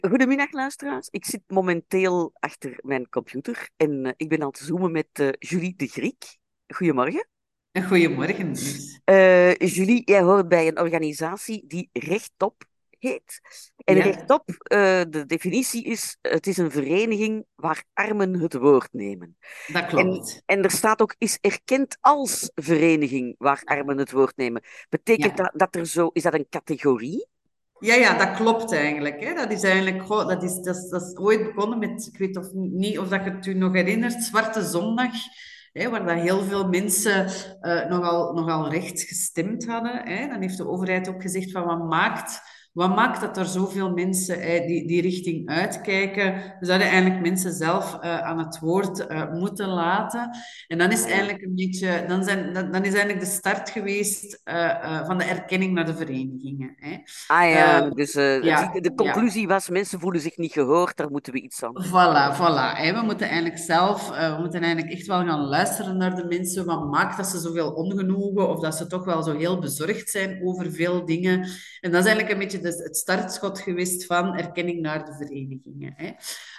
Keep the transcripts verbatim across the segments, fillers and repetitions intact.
Goedemiddag, luisteraars. Ik zit momenteel achter mijn computer en eh, ik ben aan het zoomen met eh, Julie de Griek. Goedemorgen. Goedemorgen, Lies. Eh, Julie, jij hoort bij een organisatie die Rechtop heet. En Ja, Rechtop, eh, de definitie is, het is een vereniging waar armen het woord nemen. dat En, klopt. en er staat ook, is erkend als vereniging waar armen het woord nemen. Betekent Ja. dat dat er zo, is dat een categorie? Ja, ja, dat klopt eigenlijk. Hè. Dat is eigenlijk, goh, dat is, dat is, dat is ooit begonnen met, ik weet of, niet of dat je het je nog herinnert, Zwarte Zondag, hè, waar dat heel veel mensen eh, nogal, nogal rechts gestemd hadden. Hè. Dan heeft de overheid ook gezegd van wat maakt, wat maakt dat er zoveel mensen hè, die, die richting uitkijken. We zouden eigenlijk mensen zelf eh, aan het woord eh, moeten laten. En dan is Ah, ja. eigenlijk een beetje, dan, zijn, dan, dan is eigenlijk de start geweest eh, eh, van de erkenning naar de verenigingen. Hè. Ah ja, Eh, dus eh, het, ja, de ja. conclusie was, mensen voelen zich niet gehoord, daar moeten we iets aan doen. Voilà, voilà. Hè. We moeten eigenlijk zelf, eh, we moeten eigenlijk echt wel gaan luisteren naar de mensen. Wat maakt dat ze zoveel ongenoegen of dat ze toch wel zo heel bezorgd zijn over veel dingen. En dat is eigenlijk een beetje de- het startschot geweest van erkenning naar de verenigingen. Hè.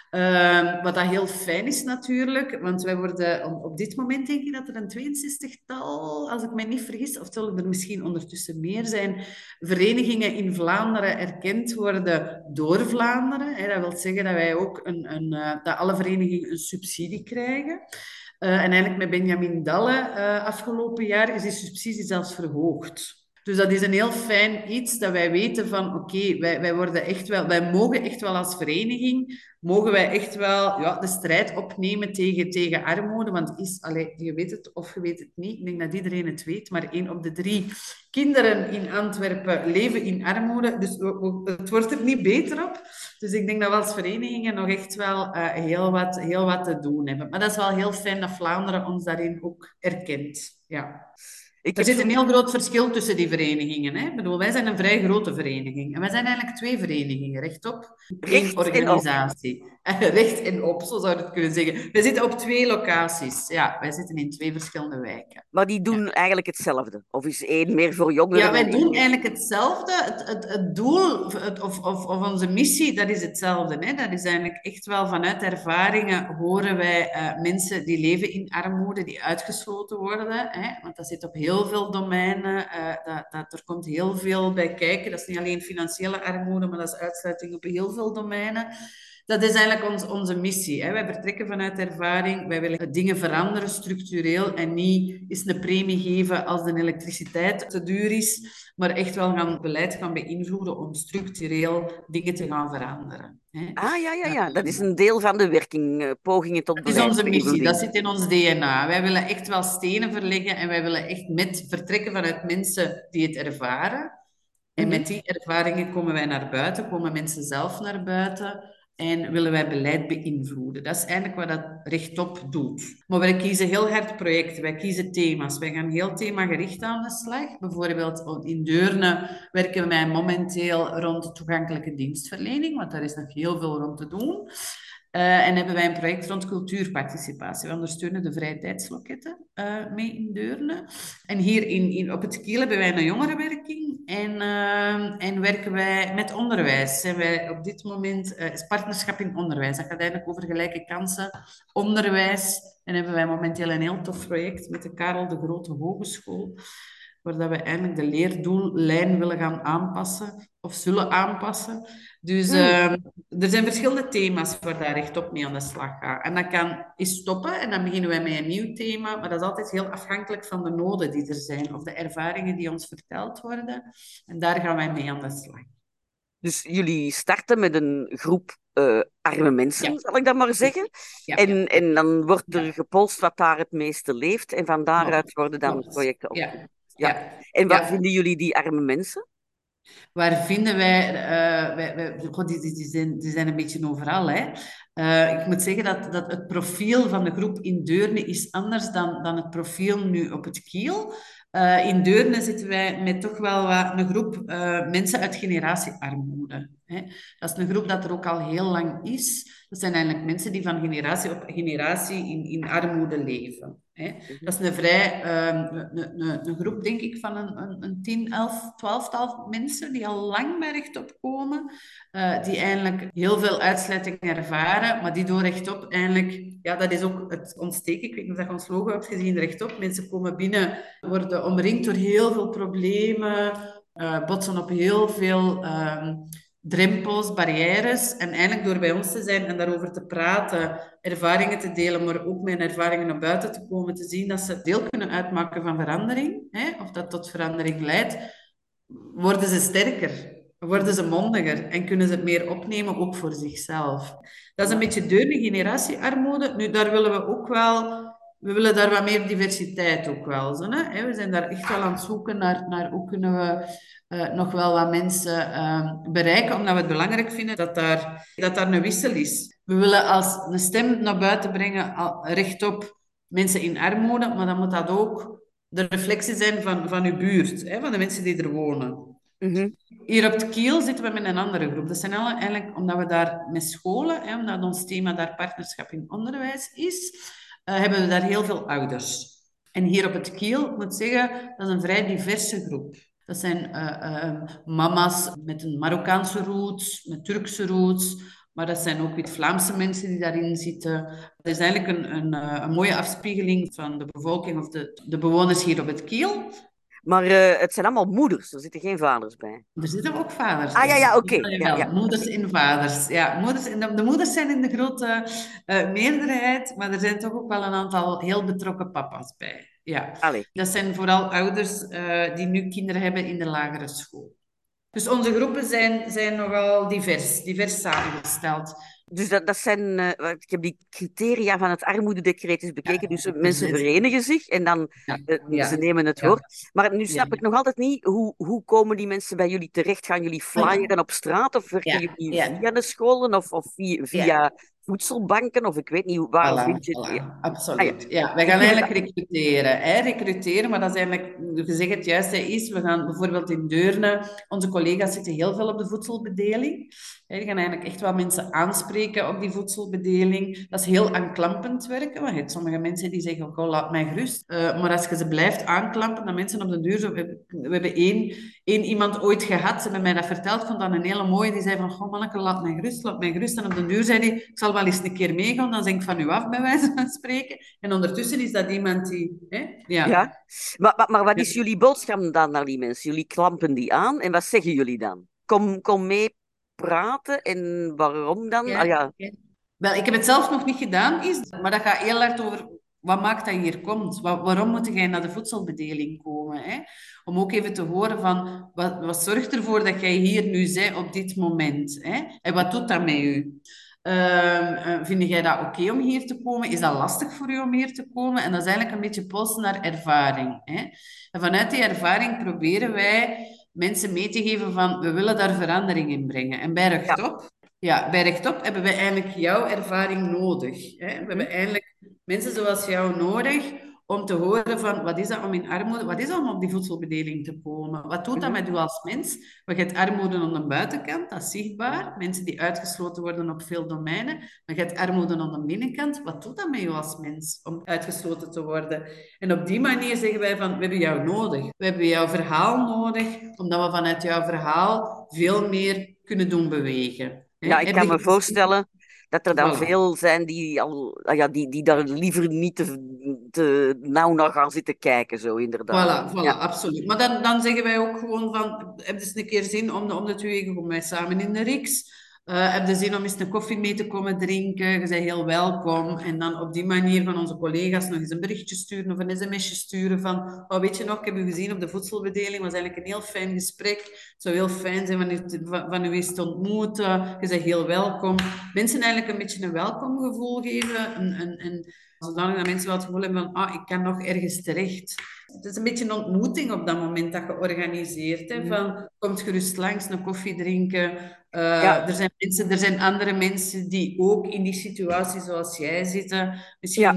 Ehm, wat dat heel fijn is natuurlijk, want wij worden op, op dit moment denk ik dat er een tweeënzestigtal, als ik me niet vergis, of zullen er misschien ondertussen meer zijn, verenigingen in Vlaanderen erkend worden door Vlaanderen. Hè. Dat wil zeggen dat wij ook een, een, uh, dat alle verenigingen een subsidie krijgen. Uh, en eigenlijk met Benjamin Dalle uh, afgelopen jaar is die subsidie zelfs verhoogd. Dus dat is een heel fijn iets dat wij weten van oké, okay, wij, wij worden echt wel, wij mogen echt wel als vereniging, mogen wij echt wel ja, de strijd opnemen tegen, tegen armoede. Want het is, allez, je weet het of je weet het niet, ik denk dat iedereen het weet, maar één op de drie kinderen in Antwerpen leven in armoede. Dus we, we, het wordt er niet beter op. Dus ik denk dat we als verenigingen nog echt wel uh, heel, wat, heel wat te doen hebben. Maar dat is wel heel fijn dat Vlaanderen ons daarin ook erkent. Ja. Ik Er heb zit een zo heel groot verschil tussen die verenigingen. Hè? Ik bedoel, wij zijn een vrij grote vereniging. En wij zijn eigenlijk twee verenigingen, rechtop. Één recht en op. organisatie. Recht en op, zo zou je het kunnen zeggen. Wij zitten op twee locaties. Ja, wij zitten in twee verschillende wijken. Maar die Ja. doen eigenlijk hetzelfde. Of is één meer voor Ja, jongeren en wij één doen meer... eigenlijk hetzelfde. Het, het, het doel het, of, of, of onze missie, dat is hetzelfde. Hè? Dat is eigenlijk echt wel vanuit ervaringen horen wij uh, mensen die leven in armoede, die uitgesloten worden. Hè? Want dat zit op heel veel domeinen. Uh, dat, dat, er komt heel veel bij kijken. Dat is niet alleen financiële armoede, maar dat is uitsluiting op heel veel domeinen. Dat is eigenlijk ons, onze missie. Hè. Wij vertrekken vanuit ervaring. Wij willen dingen veranderen structureel en niet eens een premie geven als de elektriciteit te duur is, maar echt wel gaan beleid gaan beïnvloeden om structureel dingen te gaan veranderen. Hè. Ah, ja, ja, Uh, ja. Dat is een deel van de werking. eh, pogingen tot het is onze missie, dat beleidsbeïnvloeding. zit in ons D N A. Wij willen echt wel stenen verleggen en wij willen echt met vertrekken vanuit mensen die het ervaren. En Mhm. met die ervaringen komen wij naar buiten, komen mensen zelf naar buiten en willen wij beleid beïnvloeden. Dat is eigenlijk wat dat rechtop doet. Maar wij kiezen heel hard projecten, wij kiezen thema's. Wij gaan heel themagericht aan de slag. Bijvoorbeeld in Deurne werken wij momenteel rond toegankelijke dienstverlening, want daar is nog heel veel rond te doen. Uh, en hebben wij een project rond cultuurparticipatie. We ondersteunen de vrije tijdsloketten uh, mee in Deurne. En hier in, in, op het Kiel hebben wij een jongerenwerking en, uh, en werken wij met onderwijs. Zijn wij op dit moment uh, is partnerschap in onderwijs. Dat gaat eigenlijk over gelijke kansen, onderwijs. En hebben wij momenteel een heel tof project met de Karel de Grote Hogeschool, waar dat we eigenlijk de leerdoellijn willen gaan aanpassen of zullen aanpassen. Dus Hmm. uh, er zijn verschillende thema's waar daar rechtop mee aan de slag gaat. En dat kan eens stoppen en dan beginnen wij met een nieuw thema, maar dat is altijd heel afhankelijk van de noden die er zijn of de ervaringen die ons verteld worden. En daar gaan wij mee aan de slag. Dus jullie starten met een groep eh, arme Ja, mensen, zal ik dat maar ja, zeggen. ja, En, en dan wordt er ja. gepolst wat daar het meeste leeft. En van daaruit Klopt, worden dan klopt. projecten Ja, opgezet. Ja. ja, En waar ja. vinden jullie die arme mensen? Waar vinden wij, uh, wij, wij God, die, die, die, zijn, die zijn een beetje overal. Hè. Uh, ik moet zeggen dat, dat het profiel van de groep in Deurne is anders dan, dan het profiel nu op het Kiel. Uh, in Deurne zitten wij met toch wel wat, een groep uh, mensen uit generatiearmoede. Hè. Dat is een groep dat er ook al heel lang is. Dat zijn eigenlijk mensen die van generatie op generatie in, in armoede leven. Hè. Mhm. Dat is een vrij uh, een, een, een groep, denk ik, van een, een, een tien, elf, twaalftal mensen die al lang bij rechtop komen. Uh, die eigenlijk heel veel uitsluiting ervaren, maar die door rechtop eigenlijk... Ja, dat is ook het ontsteken. Ik weet niet of je ons logo hebt gezien, rechtop. Mensen komen binnen, worden omringd door heel veel problemen, uh, botsen op heel veel um, drempels, barrières. En eigenlijk door bij ons te zijn en daarover te praten, ervaringen te delen, maar ook met ervaringen naar buiten te komen, te zien dat ze deel kunnen uitmaken van verandering, hè, of dat tot verandering leidt, worden ze sterker, worden ze mondiger en kunnen ze het meer opnemen, ook voor zichzelf. Dat is een Ja. beetje de generatiearmoede. Nu, daar willen we ook wel... We willen daar wat meer diversiteit ook wel. Zo, hè? We zijn daar echt wel aan het zoeken naar, naar hoe kunnen we uh, nog wel wat mensen uh, bereiken, omdat we het belangrijk vinden dat daar, dat daar een wissel is. We willen als een stem naar buiten brengen, rechtop mensen in armoede, maar dan moet dat ook de reflectie zijn van, van uw buurt, hè, van de mensen die er wonen. Mm-hmm. Hier op het Kiel zitten we met een andere groep. Dat zijn alle, eigenlijk omdat we daar met scholen, hè, omdat ons thema daar partnerschap in onderwijs is, uh, hebben we daar heel veel ouders. En hier op het Kiel, ik moet zeggen, dat is een vrij diverse groep. Dat zijn uh, uh, mama's met een Marokkaanse roots, met Turkse roots, maar dat zijn ook wit-Vlaamse mensen die daarin zitten. Dat is eigenlijk een, een, een mooie afspiegeling van de bevolking of de, de bewoners hier op het Kiel. Maar uh, het zijn allemaal moeders, er zitten geen vaders bij. Er zitten ook vaders Ah in. ja, ja, oké. Okay. Ja, ja. Moeders en vaders. Ja, moeders, en de, de moeders zijn in de grote uh, meerderheid, maar er zijn toch ook wel een aantal heel betrokken papa's bij. Ja. Allee. Dat zijn vooral ouders uh, die nu kinderen hebben in de lagere school. Dus onze groepen zijn, zijn nogal divers, divers samengesteld. Dus dat, dat zijn, uh, ik heb die criteria van het armoededecreet eens bekeken. Ja, dus mensen verenigen zich en dan ja, uh, ja, ze nemen het ja. woord. Maar nu snap ja. ik nog altijd niet, hoe, hoe komen die mensen bij jullie terecht? Gaan jullie flyeren op straat of werken ja, jullie ja. via de scholen of, of via, via ja. voedselbanken? Of ik weet niet, waar Voilà, vind je het? voilà, Ja. absoluut. Ah, ja. Ja, wij gaan eigenlijk recruteren. Hè? Recruteren, maar dat is eigenlijk, je zegt het juiste is, we gaan bijvoorbeeld in Deurne, onze collega's zitten heel veel op de voedselbedeling. Hè? Die gaan eigenlijk echt wel mensen aanspreken op die voedselbedeling. Dat is heel aanklampend werken, want je hebt sommige mensen die zeggen, oh, laat mij gerust. Uh, maar als je ze blijft aanklampen, dan mensen op de deur... Zo, we, we hebben één, één iemand ooit gehad, ze hebben mij dat verteld, ik vond dat een hele mooie, die zei van, goh manneke, laat mij gerust, laat mij gerust. En op de deur zei hij, ik zal wel eens een keer meegaan, dan denk ik van u af, bij wijze van spreken. En ondertussen is dat iemand die... Hè? Ja. ja. Maar, maar, maar wat is jullie boodschap dan naar die mensen? Jullie klampen die aan en wat zeggen jullie dan? Kom, kom mee praten en waarom dan? Ja, ah, ja. ja. Wel, ik heb het zelf nog niet gedaan, is, maar dat gaat heel hard over wat maakt dat je hier komt. Wat, waarom moet jij naar de voedselbedeling komen? Hè? Om ook even te horen van wat, wat zorgt ervoor dat jij hier nu bent op dit moment? Hè? En wat doet dat met u? Uh, vind jij dat oké okay om hier te komen? Is dat lastig voor u om hier te komen? En dat is eigenlijk een beetje polsen naar ervaring. Hè? En vanuit die ervaring proberen wij mensen mee te geven van we willen daar verandering in brengen. En bij rechtop, ja. Ja, bij rechtop hebben we eigenlijk jouw ervaring nodig. Hè? We mm-hmm. hebben eigenlijk mensen zoals jou nodig om te horen van wat is dat om in armoede, wat is dat om op die voedselbedeling te komen? Wat doet dat met u als mens? Want je hebt armoede aan de buitenkant, dat is zichtbaar. Mensen die uitgesloten worden op veel domeinen. Maar je hebt armoede aan de binnenkant. Wat doet dat met u als mens om uitgesloten te worden? En op die manier zeggen wij van, we hebben jou nodig. We hebben jouw verhaal nodig, omdat we vanuit jouw verhaal veel meer kunnen doen bewegen. Ja, ik kan me voorstellen dat er dan voilà. veel zijn die, al, ja, die, die daar liever niet te, te nauw naar gaan zitten kijken, zo inderdaad. Voilà, voilà ja. absoluut. Maar dan, dan zeggen wij ook gewoon van, heb je eens een keer zin om de, om de twee weken komen wij samen in de R I K S. Uh, heb je zin om eens een koffie mee te komen drinken? Je bent heel welkom. En dan op die manier van onze collega's nog eens een berichtje sturen of een sms'je sturen van, oh, weet je nog, ik heb u gezien op de voedselbedeling, was eigenlijk een heel fijn gesprek. Het zou heel fijn zijn van u, van, van u eens te ontmoeten. Je bent heel welkom. Mensen eigenlijk een beetje een welkomgevoel geven. En, en, en zodanig dat mensen wel het gevoel hebben van, ah, ik kan nog ergens terecht. Het is een beetje een ontmoeting op dat moment dat je organiseert. Hè? Van, komt gerust langs, een koffie drinken. Uh, ja. er, zijn mensen, er zijn andere mensen die ook in die situatie zoals jij zitten. Misschien ja. is het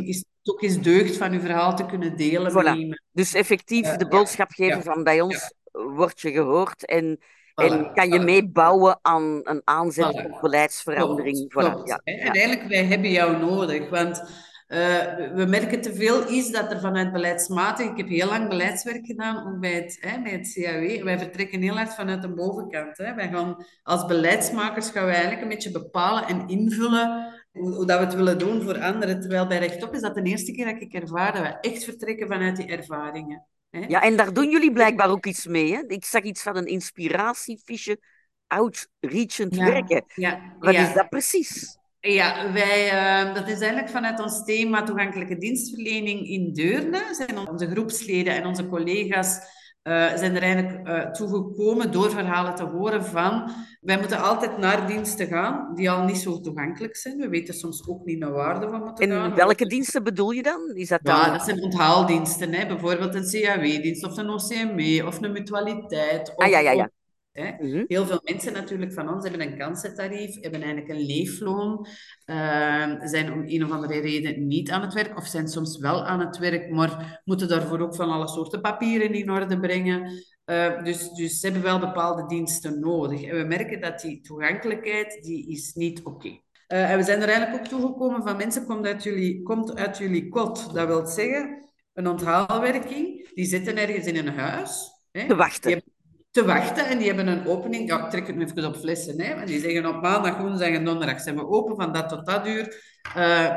het ook eens deugt van je verhaal te kunnen delen met Voilà. iemand. Dus effectief Uh, de ja, boodschap geven ja, van bij ja, ons word je gehoord en, en voilà, kan je voilà. meebouwen aan een aanzet Voilà. tot Klopt, beleidsverandering. Voilà, klopt. ja, Hè. ja. Uiteindelijk, wij hebben jou nodig, want uh, we we merken te veel is dat er vanuit beleidsmatig, ik heb heel lang beleidswerk gedaan, ook bij het, hè, bij het C A W, wij vertrekken heel hard vanuit de bovenkant. Hè. Wij gaan, als beleidsmakers gaan wij eigenlijk een beetje bepalen en invullen hoe, hoe dat we het willen doen voor anderen, terwijl bij Rechtop is dat de eerste keer dat ik ervaar dat we echt vertrekken vanuit die ervaringen. Hè. Ja, en daar doen jullie blijkbaar ook iets mee. Hè? Ik zag iets van een inspiratiefiche, outreachend Ja, werken. ja, Wat is dat ja. precies? Ja, wij, uh, dat is eigenlijk vanuit ons thema toegankelijke dienstverlening in Deurne. Zijn onze groepsleden en onze collega's uh, zijn er eigenlijk uh, toegekomen door verhalen te horen van wij moeten altijd naar diensten gaan die al niet zo toegankelijk zijn. We weten soms ook niet naar waar we moeten En gaan. We welke moeten... diensten bedoel je dan? Is dat Ja, dan... dat zijn onthaaldiensten, hè? Bijvoorbeeld een C A W-dienst of een O C M E of een mutualiteit Ah, ja, of, ja, of ja. hè. Mhm. Heel veel mensen natuurlijk van ons hebben een kansentarief, hebben eigenlijk een leefloon, uh, zijn om een of andere reden niet aan het werk of zijn soms wel aan het werk, maar moeten daarvoor ook van alle soorten papieren in orde brengen. Uh, dus, dus ze hebben wel bepaalde diensten nodig. En we merken dat die toegankelijkheid, die is niet oké. Okay. Uh, en we zijn er eigenlijk ook toegekomen van mensen, komt uit jullie, komt uit jullie kot. Dat wil zeggen, een onthaalwerking, die zitten ergens in een huis. Hè? Te Die wachten. hebben te wachten en die hebben een opening. Ja, ik trek het nu even op flessen. Hè? En die zeggen op maandag, woensdag en donderdag zijn we open van dat tot dat uur. Uh,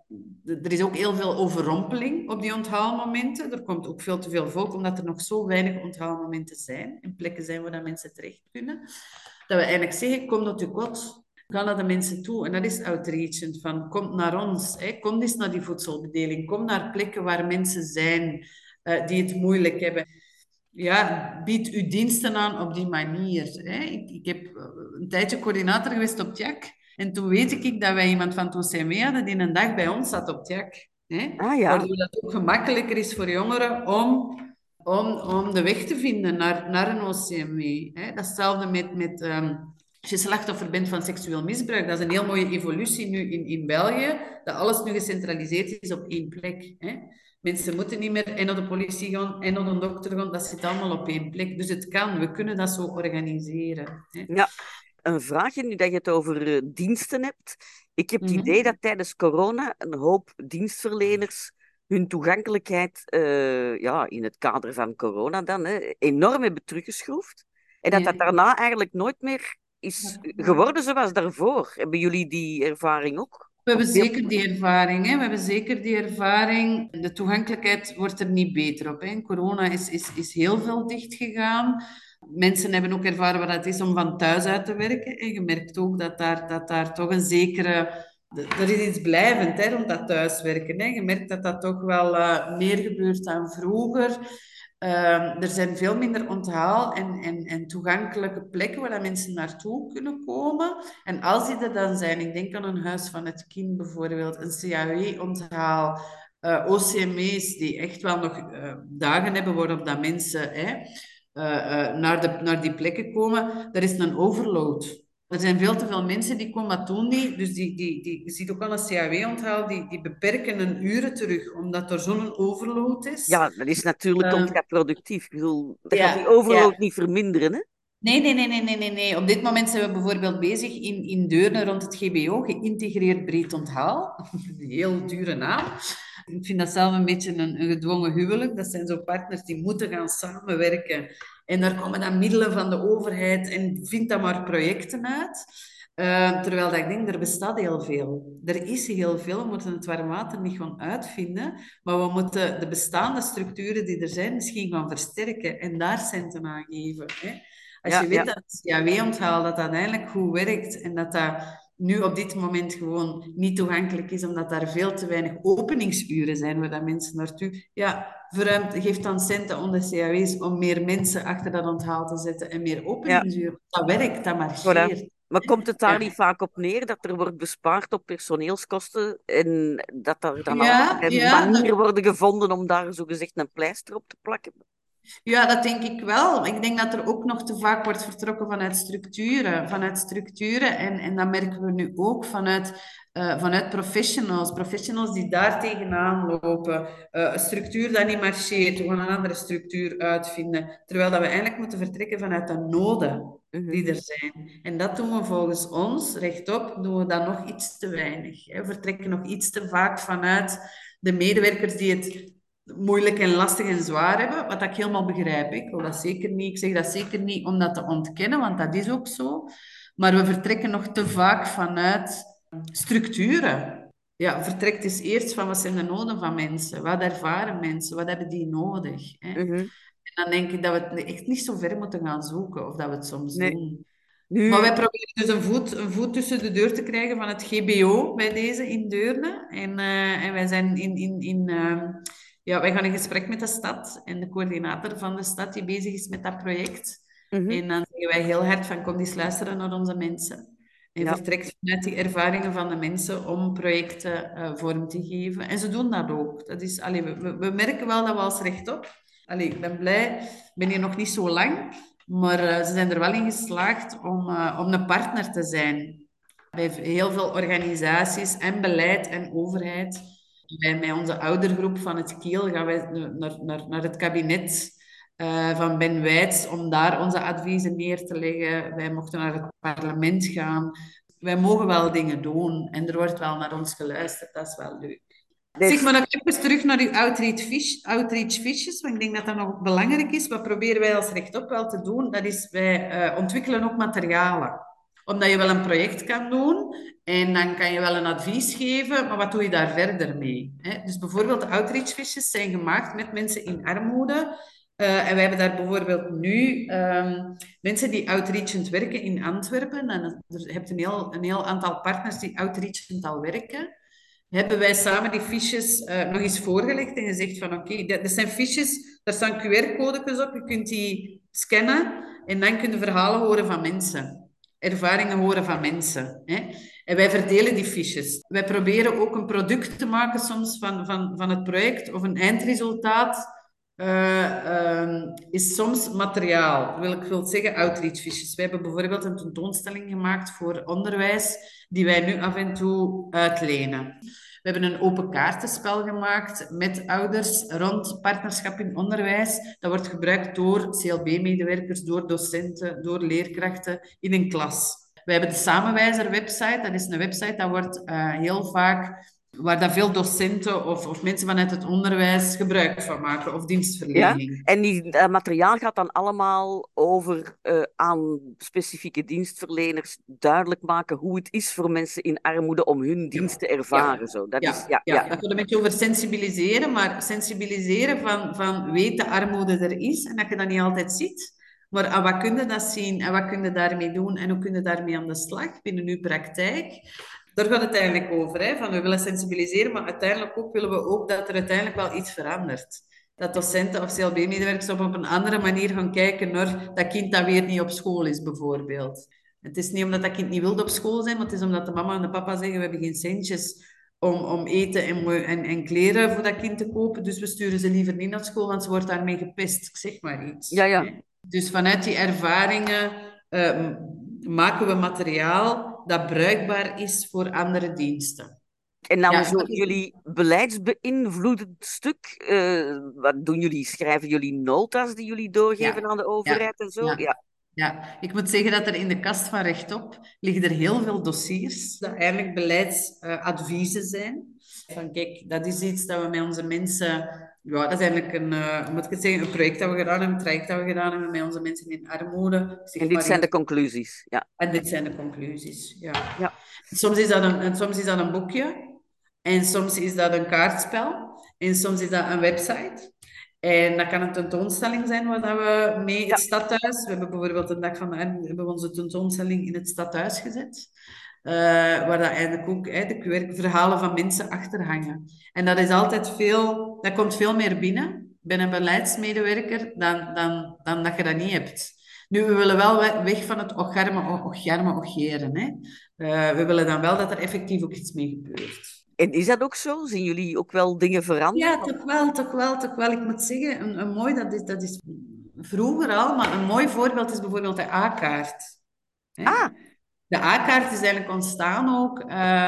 er is ook heel veel overrompeling op die onthaalmomenten. Er komt ook veel te veel volk, omdat er nog zo weinig onthaalmomenten zijn. En plekken zijn waar dat mensen terecht kunnen. Dat we eigenlijk zeggen, kom tot je kot. Ga naar de mensen toe. En dat is outreachend. Van, kom naar ons. Hè. Kom eens naar die voedselbedeling. Kom naar plekken waar mensen zijn uh, die het moeilijk hebben. Ja, bied uw diensten aan op die manier. Hè. Ik, ik heb een tijdje coördinator geweest op T J A C. En toen weet ik dat wij iemand van het O C M E hadden die een dag bij ons zat op T J A C. Hè. Ah, ja. Waardoor het ook gemakkelijker is voor jongeren om, om, om de weg te vinden naar, naar een O C M E. Hè. Datzelfde met... met um, als je slachtoffer bent van seksueel misbruik, dat is een heel mooie evolutie nu in, in België, dat alles nu gecentraliseerd is op één plek. Hè. Mensen moeten niet meer en naar de politie gaan en naar een dokter gaan, dat zit allemaal op één plek. Dus het kan, we kunnen dat zo organiseren. Hè. Ja, een vraagje nu dat je het over uh, diensten hebt. Ik heb het idee Mm-hmm. dat tijdens corona een hoop dienstverleners hun toegankelijkheid uh, ja, in het kader van corona dan hè, enorm hebben teruggeschroefd. En dat dat Ja. daarna eigenlijk nooit meer is geworden zoals daarvoor. Hebben jullie die ervaring ook? We Of hebben veel... zeker die ervaring. Hè. We hebben zeker die ervaring. De toegankelijkheid wordt er niet beter op. Hè. In corona is, is, is heel veel dichtgegaan. Mensen hebben ook ervaren wat het is om van thuis uit te werken. En je merkt ook dat daar, dat daar toch een zekere... Er is iets blijvend hè, rond dat thuiswerken. Hè. Je merkt dat dat toch wel uh, meer gebeurt dan vroeger. Uh, er zijn veel minder onthaal- en, en, en toegankelijke plekken waar dat mensen naartoe kunnen komen. En als die er dan zijn, ik denk aan een huis van het kind bijvoorbeeld, een C A W-onthaal, uh, O C M E's die echt wel nog uh, dagen hebben waarop dat mensen hè, uh, uh, naar, de, naar die plekken komen, er is een overload. Er zijn veel te veel mensen die komen, dat doen niet. Dus die, die, die, je ziet ook al een C A W-onthaal, die, die beperken hun uren terug, omdat er zo'n overload is. Ja, dat is natuurlijk Uh, contraproductief. Ik bedoel, dat gaat die ja, overload ja. niet verminderen, hè? Nee, nee, nee, nee, nee, nee, nee. Op dit moment zijn we bijvoorbeeld bezig in, in Deurne rond het G B O, geïntegreerd breed onthaal. Een heel dure naam. Ik vind dat zelf een beetje een, een gedwongen huwelijk. Dat zijn zo partners die moeten gaan samenwerken. En daar komen dan middelen van de overheid en vindt dan maar projecten uit. Uh, terwijl dat ik denk, er bestaat heel veel. Er is heel veel, we moeten het warm water niet gaan uitvinden, maar we moeten de bestaande structuren die er zijn misschien gaan versterken en daar centen aan geven. Hè. Als Ja, je weet ja, dat het C A W-onthaal dat dat eigenlijk goed werkt en dat dat nu op dit moment gewoon niet toegankelijk is, omdat daar veel te weinig openingsuren zijn waar dat mensen naartoe... Ja, verruimt, geeft dan centen onder C A W's om meer mensen achter dat onthaal te zetten en meer ja, openingsuren. Dat werkt, dat voilà. marcheert. Maar komt het daar Ja, niet vaak op neer dat er wordt bespaard op personeelskosten en dat er dan ja, allerlei ja dat, manieren worden gevonden om daar zogezegd een pleister op te plakken? Ja, dat denk ik wel. Ik denk dat er ook nog te vaak wordt vertrokken vanuit structuren. Vanuit structuren. En, en dat merken we nu ook vanuit, eh, vanuit professionals. Professionals die daar tegenaan lopen. Eh, een structuur dat niet marcheert. We gaan een andere structuur uitvinden. Terwijl dat we eigenlijk moeten vertrekken vanuit de noden Mhm, die er zijn. En dat doen we volgens ons, rechtop, doen we dat nog iets te weinig. Hè. We vertrekken nog iets te vaak vanuit de medewerkers die het moeilijk en lastig en zwaar hebben, wat ik helemaal begrijp. Ik wil dat zeker niet. Ik zeg dat zeker niet om dat te ontkennen, want dat is ook zo. Maar we vertrekken nog te vaak vanuit structuren. Ja, vertrekt is eerst van wat zijn de noden van mensen? Wat ervaren mensen? Wat hebben die nodig? Hè? mhm. En dan denk ik dat we het echt niet zo ver moeten gaan zoeken, of dat we het soms Nee. doen. Maar Nu, wij proberen dus een voet, een voet tussen de deur te krijgen van het G B O bij deze in Deurne. En, eh, en wij zijn in, in, in ehm, ja, wij gaan in gesprek met de stad en de coördinator van de stad die bezig is met dat project. mhm, En dan zeggen wij heel hard van kom eens luisteren naar onze mensen. En ja. vertrekt vanuit die ervaringen van de mensen om projecten eh, vorm te geven. En ze doen dat ook. Dat is, allee, we, we, we merken wel dat we als rechtop... Allee, ik ben blij, ik ben hier nog niet zo lang, maar uh, ze zijn er wel in geslaagd om, uh, om een partner te zijn bij heel veel organisaties en beleid en overheid. Bij, bij onze oudergroep van het Kiel gaan wij naar, naar, naar het kabinet uh, van Ben Wijts om daar onze adviezen neer te leggen. Wij mochten naar het parlement gaan. Wij mogen wel dingen doen en er wordt wel naar ons geluisterd. Dat is wel leuk. Zeg Dus, maar nog even terug naar uw outreach, fish, outreach fishes, want ik denk dat dat nog belangrijk is. Wat proberen wij als rechtop wel te doen? Dat is, wij uh, ontwikkelen ook materialen. Omdat je wel een project kan doen en dan kan je wel een advies geven, maar wat doe je daar verder mee? Hè? Dus bijvoorbeeld de outreach fishes zijn gemaakt met mensen in armoede. Uh, en wij hebben daar bijvoorbeeld nu um, mensen die outreachend werken in Antwerpen. En je hebt een heel, een heel aantal partners die outreachend al werken. Hebben wij samen die fiches uh, nog eens voorgelegd en gezegd van oké, okay, dat zijn fiches, daar staan Q R-codes op, je kunt die scannen en dan kun je verhalen horen van mensen, ervaringen horen van mensen. Hè? En wij verdelen die fiches. Wij proberen ook een product te maken soms van, van, van het project of een eindresultaat. Uh, um, is soms materiaal, wil ik wil zeggen outreach fiches. We hebben bijvoorbeeld een tentoonstelling gemaakt voor onderwijs die wij nu af en toe uitlenen. We hebben een open kaartenspel gemaakt met ouders rond partnerschap in onderwijs. Dat wordt gebruikt door C L B-medewerkers, door docenten, door leerkrachten in een klas. We hebben de Samenwijzer-website. Dat is een website dat wordt uh, heel vaak... waar dat veel docenten of, of mensen vanuit het onderwijs gebruik van maken, of ja, dienstverlening. en die, dat materiaal gaat dan allemaal over uh, aan specifieke dienstverleners duidelijk maken hoe het is voor mensen in armoede om hun Ja, dienst te ja, ervaren. Zo. Dat is, ja, ja, ja. ja, Dat gaat een beetje over sensibiliseren, maar sensibiliseren van, van weet de armoede er is en dat je dat niet altijd ziet. Maar aan wat kun je dat zien en wat kun je daarmee doen en hoe kun je daarmee aan de slag binnen uw praktijk? Daar gaat het eigenlijk over. Hè? Van we willen sensibiliseren, maar uiteindelijk ook willen we ook dat er uiteindelijk wel iets verandert. Dat docenten of C L B-medewerkers op een andere manier gaan kijken naar dat kind dat weer niet op school is, bijvoorbeeld. Het is niet omdat dat kind niet wilde op school zijn, maar het is omdat de mama en de papa zeggen we hebben geen centjes om, om eten en, en, en kleren voor dat kind te kopen. Dus we sturen ze liever niet naar school, want ze wordt daarmee gepest. Ik zeg maar ja, iets. ja. Hè? Dus vanuit die ervaringen uh, maken we materiaal dat bruikbaar is voor andere diensten. En dan Ja, zo dat is... jullie beleidsbeïnvloedend stuk. Uh, wat doen jullie? Schrijven jullie nota's die jullie doorgeven ja, aan de ja, overheid en zo? ja. Ja. Ja, ik moet zeggen dat er in de kast van rechtop liggen er heel veel dossiers dat eigenlijk beleidsadviezen uh, zijn. Van kijk, dat is iets dat we met onze mensen... Ja, dat is eigenlijk een, uh, moet ik het zeggen, een project dat we gedaan hebben, een traject dat we gedaan hebben met onze mensen in armoede. En Zeg dit maar zijn de iets. conclusies. Ja. En dit zijn de conclusies, ja. Ja. Soms is dat een, en soms is dat een boekje. En soms is dat een kaartspel. En soms is dat een website. En dat kan een tentoonstelling zijn waar dat we mee het Ja. stadhuis... We hebben bijvoorbeeld een dag van de hebben we onze tentoonstelling in het stadhuis gezet. Uh, waar dat eigenlijk ook hè, de werkverhalen van mensen achter hangen. En dat is altijd veel... Dat komt veel meer binnen bij een beleidsmedewerker dan, dan, dan dat je dat niet hebt. Nu, we willen wel weg van het ocharme, ocharme, ocheren. Hè. Uh, we willen dan wel dat er effectief ook iets mee gebeurt. En is dat ook zo? Zien jullie ook wel dingen Ja, veranderen? toch wel, toch wel, toch wel. Ik moet zeggen, een, een mooi, dat is, dat is vroeger al, maar een mooi voorbeeld is bijvoorbeeld de A-kaart. Hè? Ah, De A-kaart is eigenlijk ontstaan ook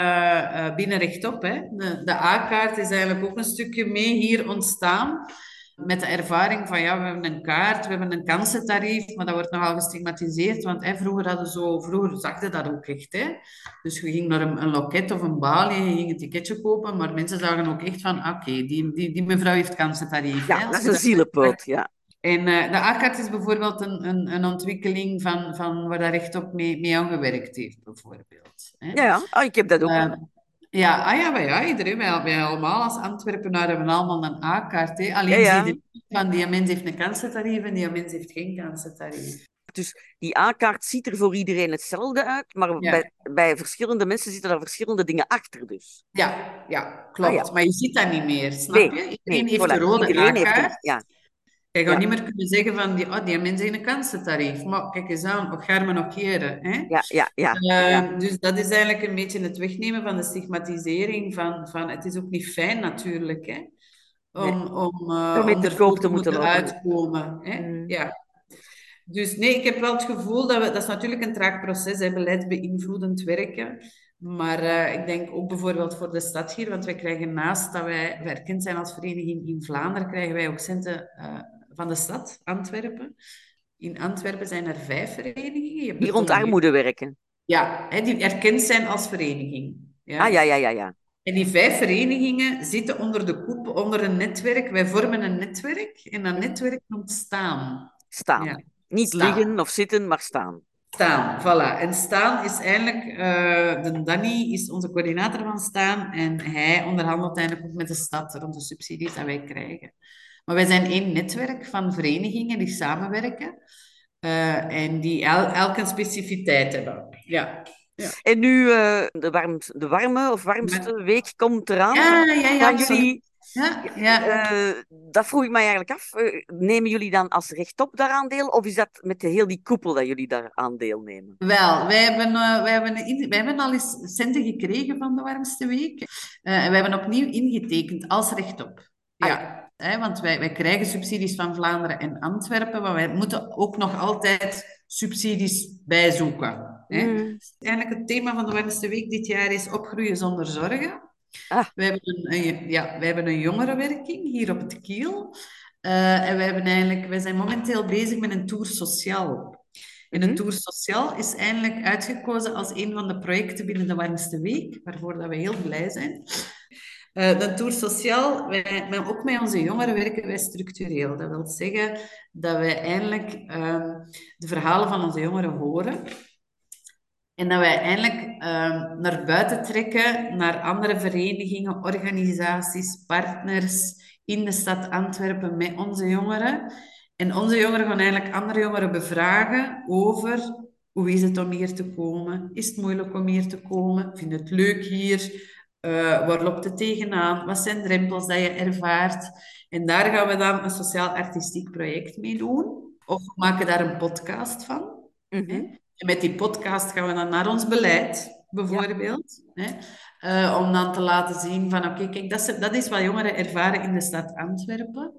eh, eh, binnen rechtop. Hè. De, de A-kaart is eigenlijk ook een stukje mee hier ontstaan. Met de ervaring van, ja, we hebben een kaart, we hebben een kansentarief, maar dat wordt nogal gestigmatiseerd, want hè, vroeger hadden zo, vroeger zag je dat ook echt. Hè. Dus je ging naar een, een loket of een balie, je ging een ticketje kopen, maar mensen zagen ook echt van, oké, okay, die, die, die mevrouw heeft kansentarief. ja, Hè. dat Als is je een dat zielepoot, ja. en uh, de A-kaart is bijvoorbeeld een, een, een ontwikkeling van, van waar dat rechtop mee, mee aan gewerkt heeft, bijvoorbeeld. Hè. Ja, ja. Ah, ik heb dat ook. Uh, ja, ah ja, maar ja, iedereen, wij, wij allemaal als Antwerpenaren hebben allemaal een A-kaart. Hè. Ja, Alleen zie je ja. niet van die mens heeft een kansentarief en die mens heeft geen kansentarief. Dus die A-kaart ziet er voor iedereen hetzelfde uit, maar Ja, bij, bij verschillende mensen zitten daar verschillende dingen achter dus. ja, ja, Ah ja, klopt. Maar je ziet dat niet meer, snap nee, je? Iedereen nee, heeft de voilà. rode Iedereen heeft een... A-kaart. Ja, Je gaat ja, niet meer kunnen zeggen van, die, oh, die mensen heeft een kansentarief. Maar kijk eens aan, wat gaan we nog keren? Hè? ja, ja, ja, ja. Ehm, dus dat is eigenlijk een beetje het wegnemen van de stigmatisering van, van het is ook niet fijn natuurlijk, hè, Nee. om, om, uh, Daarmee om te koop ervoor te te moeten moeten lopen. Nee. uitkomen. Hè. Mm. Ja. Dus nee, ik heb wel het gevoel dat we, dat is natuurlijk een traag proces, hè, beleidsbeïnvloedend werken. Maar uh, ik denk ook bijvoorbeeld voor de stad hier, want wij krijgen naast dat wij erkend zijn als vereniging in Vlaanderen, krijgen wij ook centen uh, van de stad Antwerpen. In Antwerpen zijn er vijf verenigingen. Je hebt Die de rond Tolomee. armoede werken. Ja, hè, die erkend zijn als vereniging. Ah, Ja. ja, ja, ja, ja. En die vijf verenigingen zitten onder de koep, onder een netwerk. Wij vormen een netwerk en dat netwerk noemt Staan. Staan. Ja, Niet Staan. liggen of zitten, maar staan. Staan, voilà. En Staan is eigenlijk, uh, de Danny is onze coördinator van Staan en hij onderhandelt eigenlijk ook met de stad rond de subsidies die wij krijgen. Maar wij zijn één netwerk van verenigingen die samenwerken uh, en die el elke specificiteit hebben. Ja. Ja. En nu uh, de, warm, de warme of warmste Ja. week komt eraan. Ja, ja, ja, Gaan absoluut. jullie... Ja, ja. Uh, dat vroeg ik mij eigenlijk af. Uh, nemen jullie dan als rechtop daaraan deel? Of is dat met de, heel die koepel dat jullie daaraan deelnemen? Wel, wij hebben, uh, wij, hebben in, wij hebben al eens centen gekregen van de warmste week. Uh, en wij hebben opnieuw ingetekend als rechtop. Ja, ah, ja. Hè, want wij, wij krijgen subsidies van Vlaanderen en Antwerpen, maar wij moeten ook nog altijd subsidies bijzoeken. Hè. Mm. Eigenlijk het thema van de warmste week dit jaar is opgroeien zonder zorgen. Ah. Wij hebben een, een, ja, wij hebben een jongerenwerking hier op het Kiel. Uh, en wij, hebben eigenlijk, wij zijn momenteel bezig met een tour sociaal. En een tour sociaal is eindelijk uitgekozen als een van de projecten binnen de warmste week, waarvoor dat we heel blij zijn. Uh, de tour sociaal, wij, maar ook met onze jongeren werken wij structureel. Dat wil zeggen dat wij eindelijk uh, de verhalen van onze jongeren horen. En dat wij eindelijk uh, naar buiten trekken, naar andere verenigingen, organisaties, partners in de stad Antwerpen met onze jongeren. En onze jongeren gaan eigenlijk andere jongeren bevragen over hoe is het om hier te komen? Is het moeilijk om hier te komen? Vind je het leuk hier? Uh, waar loopt het tegenaan? Wat zijn drempels dat je ervaart? En daar gaan we dan een sociaal-artistiek project mee doen. Of we maken daar een podcast van. Mm-hmm. En met die podcast gaan we dan naar ons beleid, bijvoorbeeld. Ja. Hè? Uh, om dan te laten zien van, oké, okay, kijk, dat is, dat is wat jongeren ervaren in de stad Antwerpen.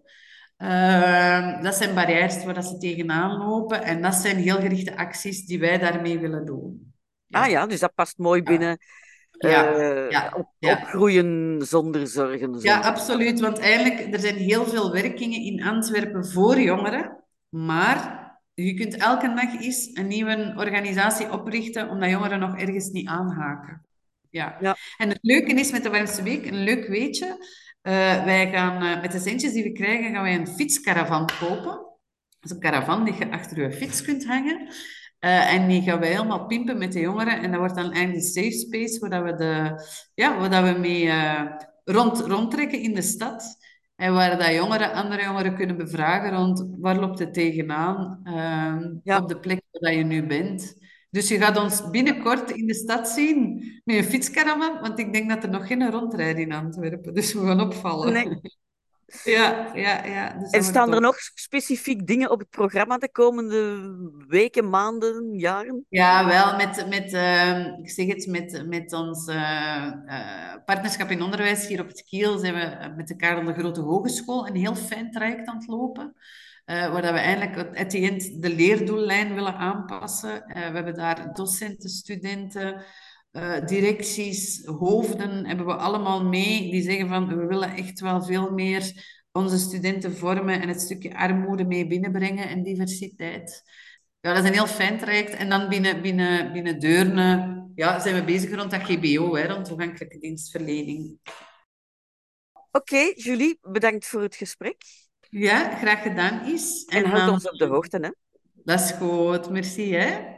Uh, dat zijn barrières waar ze tegenaan lopen. En dat zijn heel gerichte acties die wij daarmee willen doen. Ja. Ah ja, dus dat past mooi binnen ja. Uh, Ja. Op, Ja. opgroeien zonder zorgen. Zonder... Ja, absoluut. Want eigenlijk, er zijn heel veel werkingen in Antwerpen voor jongeren. Maar je kunt elke dag eens een nieuwe organisatie oprichten, omdat jongeren nog ergens niet aanhaken. Ja. Ja. En het leuke is met de warmste week, een leuk weetje. Uh, wij gaan uh, met de centjes die we krijgen, gaan wij een fietscaravan kopen. Dat is een caravan die je achter je fiets kunt hangen. Uh, en die gaan wij helemaal pimpen met de jongeren. En dat wordt dan eigenlijk een safe space, waar we, de, ja, waar we mee uh, rond, rondtrekken in de stad. En waar dat jongeren andere jongeren kunnen bevragen rond waar loopt het tegenaan uh, ja. op de plek waar je nu bent. Dus je gaat ons binnenkort in de stad zien met een fietscaravan, want ik denk dat er nog geen rondrijdt in Antwerpen. Dus we gaan opvallen. Nee. Ja, ja, ja. Dus En dat wordt staan er tof. nog specifiek dingen op het programma de komende weken, maanden, jaren? Ja, wel met, met ehm, ik zeg het, met, met ons eh, eh, partnerschap in onderwijs hier op het Kiel zijn we eh, met de Karel de Grote Hogeschool een heel fijn traject aan het lopen. Eh, waar dat we eigenlijk at the end de leerdoellijn willen aanpassen. Eh, we hebben daar docenten, studenten, eh, directies, hoofden, hebben we allemaal mee. Die zeggen van, we willen echt wel veel meer onze studenten vormen en het stukje armoede mee binnenbrengen en diversiteit. Ja, dat is een heel fijn traject. En dan binnen, binnen, binnen Deurne ja, zijn we bezig rond dat G B O, hè, rond toegankelijke dienstverlening. Oké, Julie, bedankt voor het gesprek. Ja, graag gedaan is. En En houd dan, ons op de hoogte, hè. dat is goed. Merci, hè.